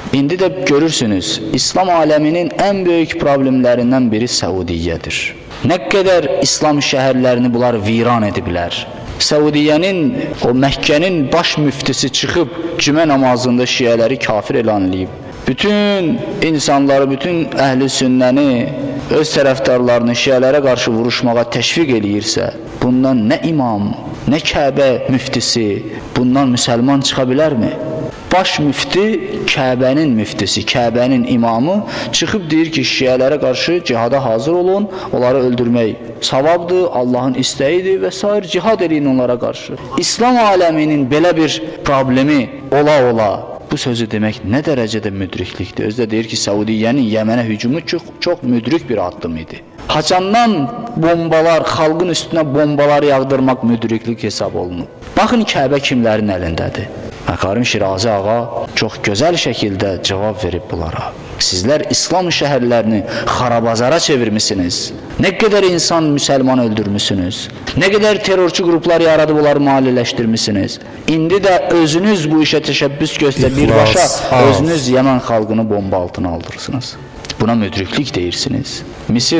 İndi də görürsünüz, İslam aləminin ən böyük problemlərindən biri Səudiyyədir. Nə qədər İslam şəhərlərini bunlar viran ediblər. Səudiyyənin, o Məkkənin baş müftisi çıxıb cümə namazında şiələri kafir elan edib. Bütün insanları, bütün əhl-i sünnəni, öz tərəfdarlarını şiələrə qarşı vuruşmağa təşviq eləyirsə, bundan nə imam, nə Kəbə müftisi, bundan müsəlman çıxa bilərmi? Baş müfti, Kəbənin müftisi, Kəbənin imamı çıxıb deyir ki, şiələrə qarşı cihada hazır olun, onları öldürmək savabdır, Allahın istəyidir və s. cihad eləyin onlara qarşı. İslam aləminin belə bir problemi ola-ola, bu sözü demək nə dərəcədə müdriklikdir? Özü də deyir ki, Səudiyyənin Yəmənə hücumu çox müdrik bir addım idi. Haçandan bombalar, xalqın üstünə bombalar yağdırmaq müdriklik hesab olunub. Baxın, Kəbə kimlərin əlindədir? Məkarim Şirazi ağa çox gözəl şəkildə cavab verib bunlara. Sizlər İslam şəhərlərini xarabazara çevirmişsiniz. Nə qədər insan müsəlman öldürmüşsünüz. Nə qədər terrorçu qruplar yaradıb onları maliyyələşdirmişsiniz. İndi də özünüz bu işə təşəbbüs göstərib birbaşa özünüz Yəmən xalqını bomba altına aldırırsınız. Buna müdriklik deyirsiniz. Misir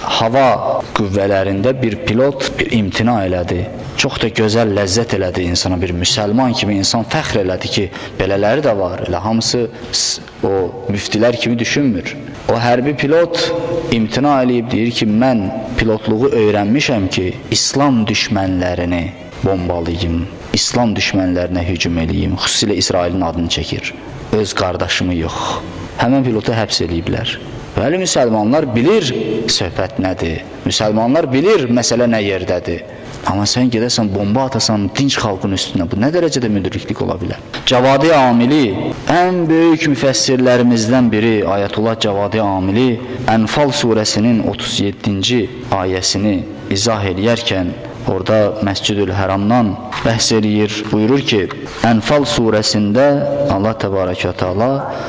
hava qüvvələrində bir pilot bir imtina elədi. Çox da gözəl ləzzət elədi insana, bir müsəlman kimi insan fəxr elədi ki, belələri də var. Elə hamısı o müftilər kimi düşünmür. O hərbi pilot imtina eləyib deyir ki, mən pilotluğu öyrənmişəm ki, İslam düşmənlərini bombalayayım, İslam düşmənlərinə hücum eləyim. Xüsusilə İsrailin adını çəkir. Öz qardaşımı yox. Həmən pilotu həbs eləyiblər. Bəli, müsəlmanlar bilir söhbət nədir. Müsəlmanlar bilir məsələ nə yerdədir. Amma sən gedəsən, bomba atasan dinç xalqın üstünə. Bu nə dərəcədə müdriklik ola bilər? Cavadi Amili, ən böyük müfəssirlərimizdən biri Ayətullah Cavadi Amili, Ənfal surəsinin 37-ci ayəsini izah eləyərkən, orada Məscid-ül Həramdan bəhs eləyir, buyurur ki, Ənfal surəsində Allah Təbarəkə və Teala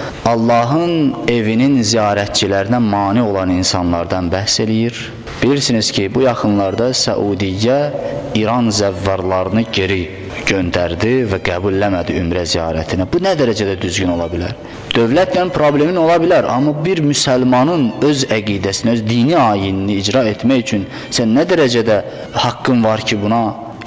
Allahın evinin ziyarətçilərinə mane olan insanlardan bəhs eləyir. Bilirsiniz ki, bu yaxınlarda Səudiyyə İran zəvvarlarını geri göndərdi və qəbulləmədi ümrə ziyarətini. Bu nə dərəcədə düzgün ola bilər? Dövlətlə problemin ola bilər, amma bir müsəlmanın öz əqidəsini, öz dini ayinini icra etmək üçün sən nə dərəcədə haqqın var ki, buna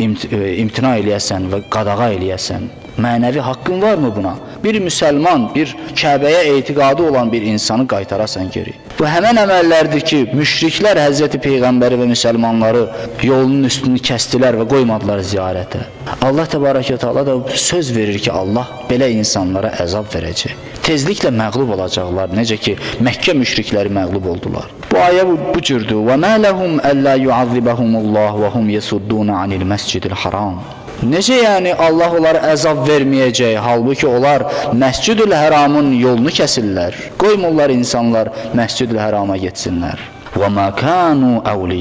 imtina eləyəsən və qadağa eləyəsən? Mənəvi haqqın varmı buna? Bir müsəlman, bir Kəbəyə etiqadı olan bir insanı qaytarasan geri. Bu həmən əməllərdir ki, müşriklər Həzrəti Peyğəmbəri və müsəlmanları yolunun üstünü kəstilər və qoymadılar ziyarətə. Allah Təbarəkə və Teala da söz verir ki, Allah belə insanlara əzab verəcək. Tezliklə məğlub olacaqlar, necə ki, Məkkə müşrikləri məğlub oldular. Bu ayə bu cürdür. وَمَا لَهُمْ أَلَّا يُعَذِّبَهُمُ اللّٰهُ وَهُمْ يَسُدُّونَ عَنِ الْمَسْجِدِ الْحَرَامِ Necə yəni Allah onlara əzab verməyəcək, halbuki onlar Məscid-ül Həramın yolunu kəsirlər, qoymurlar insanlar Məscid-ül Hərama getsinlər. وَمَا كَانُوا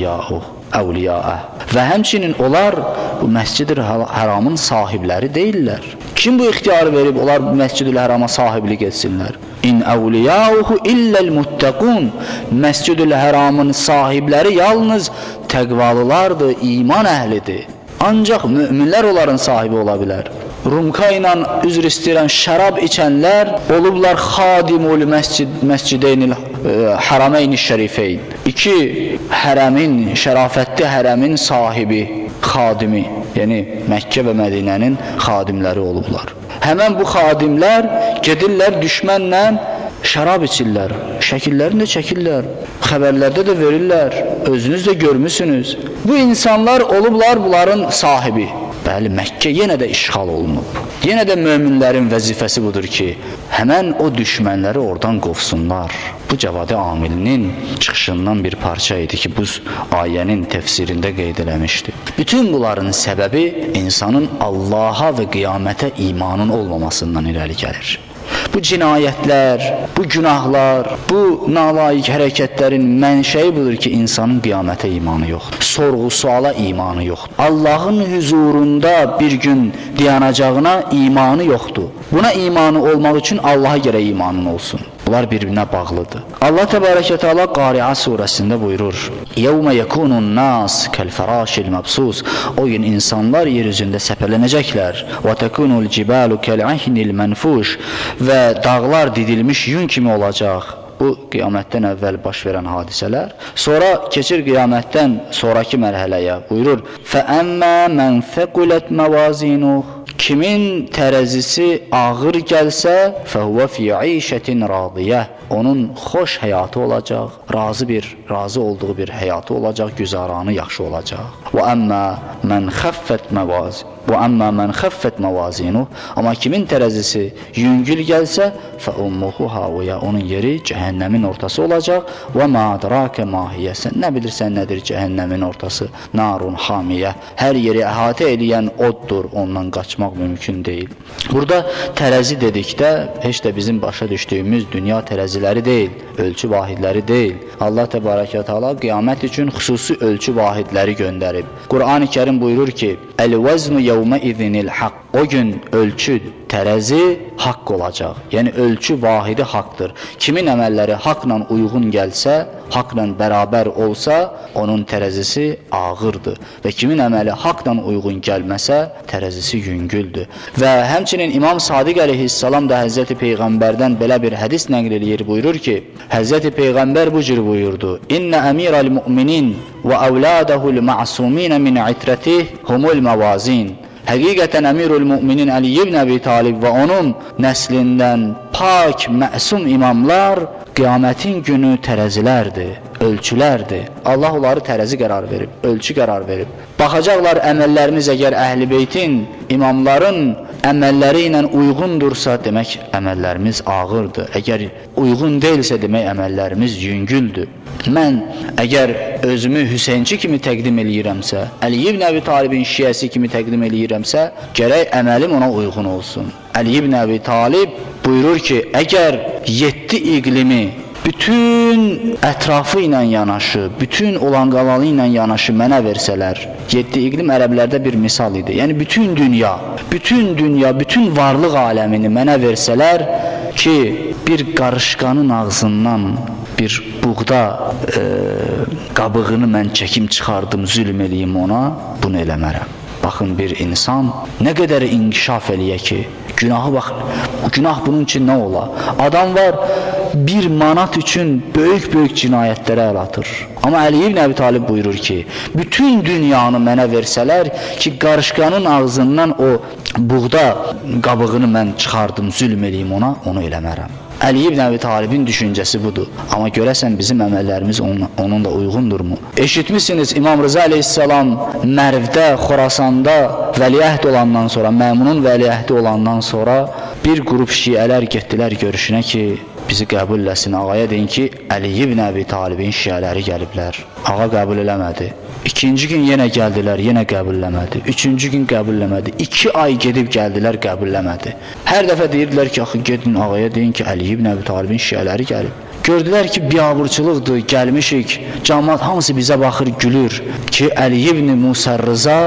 أَوْلِيَاءَ Və həmçinin onlar bu Məscid-ül Həramın sahibləri deyirlər. Kim bu ixtiyarı verib, onlar Məscid-ül Hərama sahiblik etsinlər? İn əvliyauhu illəl muttaqun Məscid-ül Həramın sahibləri yalnız təqvalılardır, iman əhlidir. Ancaq müminlər onların sahibi ola bilər. Rumka ilə üzr istəyirən şərab içənlər olublar xadimul məscideynil harameyn-i şərifeyn. İki hərəmin, şərafətli hərəmin sahibi, xadimi, yəni Məkkə və Mədinənin xadimləri olublar. Həmən bu xadimlər gedirlər düşmənlə şərab içirlər, şəkillərini də çəkirlər, xəbərlərdə də verirlər, özünüz də görmüsünüz. Bu insanlar olublar bunların sahibi. Bəli, Məkkə yenə də işğal olunub. Yenə də möminlərin vəzifəsi budur ki, həmən o düşmənləri oradan qovsunlar. Bu Cavadi Amilinin çıxışından bir parça idi ki, bu ayənin təfsirində qeyd eləmişdi. Bütün bunların səbəbi insanın Allaha və qiyamətə imanın olmamasından irəli gəlir. Bu cinayətlər, bu günahlar, bu nalayiq hərəkətlərin mənşəyi budur ki, insanın qiyamətə imanı yoxdur. Sorğu-suala imanı yoxdur. Allahın huzurunda bir gün dayanacağına imanı yoxdur. Buna imanı olmaq üçün Allaha gərək imanın olsun. Bunlar bir-birinə bağlıdır. Allah Təbarəkə Teala Qari'a surəsində buyurur: "Yevme yekunun nas kal-farashil mabsus." O gün insanlar yer üzündə səpələnəcəklər. "Və tekunul cibalu kal-ahnil manfush." Və dağlar didilmiş yün kimi olacaq. Bu qiyamətdən əvvəl baş verən hadisələr. Sonra keçir qiyamətdən sonraki mərhələyə. Buyurur: "Fəəmmə mən thəqulat məvazinuh." Kimin tərəzisi ağır gəlsə, fəhvə fi işətin radiyyə. Onun xoş həyatı olacaq, razı olduğu bir həyatı olacaq, güzaranı yaxşı olacaq. Və əmmə mən xəffət məvazinu. Amma kimin tərəzisi yüngül gəlsə, fəummuhu haviyə. Onun yeri cəhənnəmin ortası olacaq. Və mə adrakə mahiyyəsən. Nə bilirsən nədir cəhənnəmin ortası? Narun hamiyə. Hər yeri əhatə eləyən oddur, ondan qaçmaq mümkün deyil. Burada tərəzi dedikdə heç də bizim başa düşdüyümüz dünya tərəziləri deyil, ölçü vahidləri deyil. Allah təbarəkə və təala qiyamət üçün xüsusi ölçü vahidləri göndərib. Qur'an-ı Kərim buyurur ki: "Əl-vəznu yevmə izinil haqq." O gün ölçü, tərəzi haqq olacaq. Yəni ölçü vahidi haqqdır. Kimin əməlləri haqqla uyğun gəlsə, haqqla bərabər olsa, onun tərəzisi ağırdır. Və kimin əməli haqqla uyğun gəlməsə, tərəzisi yüngüldür. Və həmçinin İmam Sadiq əleyhissalam da Həzrəti Peyğəmbərdən belə bir hədis nəql edir, buyurur ki, Həzrəti Peyğəmbər bu cür buyurdu: "İnnə əmirəl müminin və əvladəhul ma'sumin min itrətih humul məvazin." Həqiqətən Əmirül Müminin Əli ibn Əbi Talib və onun nəslindən pak, məsum imamlar qiyamətin günü tərəzilərdir, ölçülərdir. Allah onları tərəzi qərar verib, ölçü qərar verib. Baxacaqlar əməllərimiz əgər Əhl-i Beytin, imamların əməlləri ilə uyğundursa, demək əməllərimiz ağırdır. Əgər uyğun deyilsə, demək əməllərimiz yüngüldür. Mən əgər özümü Hüseynçi kimi təqdim eləyirəmsə, Əli ibn Əbi Talibin şiəsi kimi təqdim eləyirəmsə, gərək əməlim ona uyğun olsun. Əli ibn Əbi Talib buyurur ki, əgər 7 iqlimi bütün ətrafı ilə yanaşı, bütün olanqalalı ilə yanaşı mənə versələr, 7 iqlim ərəblərdə bir misal idi. Yəni bütün dünya, bütün varlıq aləmini mənə versələr ki, bir qarışqanın ağzından bir buğda qabığını mən çəkim çıxardım, zülm eləyim ona, bunu eləmərəm. Baxın, bir insan nə qədər inkişaf eləyə ki, günahı baxın, günah bunun üçün nə ola? Adam var, 1 manat üçün böyük cinayətlərə əl atır. Amma Əli ibn Əbi Talib buyurur ki, bütün dünyanı mənə versələr ki, qarışqanın ağzından o buğda qabığını mən çıxardım, zülm eləyim ona, onu eləmərəm. Əli ibn Əbi Talibin düşüncəsi budur. Amma görəsən bizim əməllərimiz onunla uyğundurmu? Eşitmişsiniz, İmam Rıza əleyhissalam Mərvdə, Xorasanda vəliəhd olandan sonra, Məmunun vəliəhdi olandan sonra bir qrup şiələr getdilər görüşünə ki, bizi qəbul eləsin. Ağaya deyin ki, Əli ibn Əbi Talibin şiələri gəliblər. Ağa qəbul eləmədi. İkinci gün yenə gəldilər, yenə qəbulləmədi. Üçüncü gün qəbulləmədi. 2 ay gedib gəldilər, qəbulləmədi. Hər dəfə deyirdilər ki, axı gedin ağaya deyin ki, Əli ibn Əbi Talibin şiələri gəlib. Gördülər ki, biabırçılıqdır, gəlmişik. Cəmaət hamısı bizə baxır, gülür ki, Əli ibn Musərrıza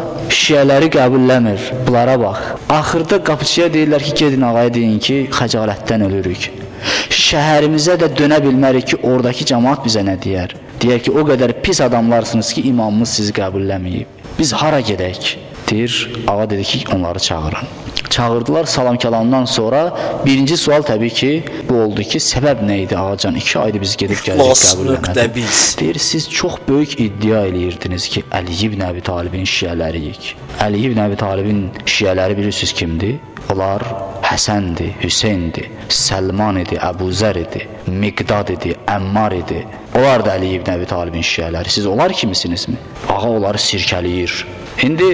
şiələri qəbulləmir. Bunlara bax. Axırda qapıçıya deyirlər ki, gedin ağaya deyin ki, xəcalətdən ölürük. Şəhərimizə də dönə bilmərik ki, oradakı cəmaət bizə nə deyər? Deyər ki, o qədər pis adamlarsınız ki, imamımız sizi qəbulləməyib. Biz hara gedək? Deyir, ağa dedi ki, onları çağırın. Çağırdılar, salam-kəlamdan sonra birinci sual təbii ki, bu oldu ki, səbəb nə idi ağacan? 2 ayda biz gedib gəldik, qəbulləmədik. Deyir, siz çox böyük iddia eləyirdiniz ki, Əli ibn Əbi Talibin şiələriyik. Əli ibn Əbi Talibin şiələri bilirsiniz kimdir? Onlar Həsəndir, Hüseyndir, Səlman idi, Əbuzər idi, Miqdad idi, Əmmar idi. Onlar da Əli ibn Əbi Talibin şiələri. Siz onlar kimisinizmi? Ağa onları sirkəliyir. İndi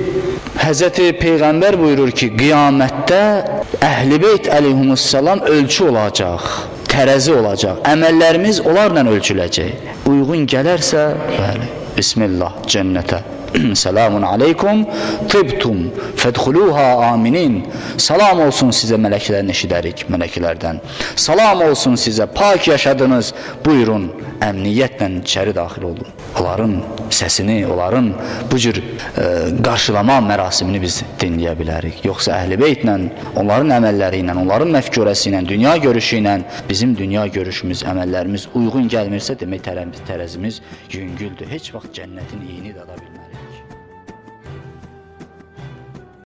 Həzrəti Peyğəmbər buyurur ki, qiyamətdə Əhl-i Beyt əleyhissalam ölçü olacaq, tərəzi olacaq. Əməllərimiz onlarla ölçüləcək. Uyğun gələrsə, bəli, Bismillah, cənnətə. Selamun aleykum, tibtum, fədxuluha aminin. Salam olsun sizə mələklərin eşidərik, mələklərdən. Salam olsun sizə, pak yaşadınız, buyurun, əmniyyətlə içəri daxil olun. Onların səsini, onların bu cür qarşılama mərasimini biz dinləyə bilərik. Yoxsa Əhl-i Beytlə, onların əməlləri ilə, onların məfkurəsi ilə, dünya görüşü ilə bizim dünya görüşümüz, əməllərimiz uyğun gəlmirsə, demək tərəzimiz yüngüldür. Heç vaxt cənnətin iyini də ala bilməz.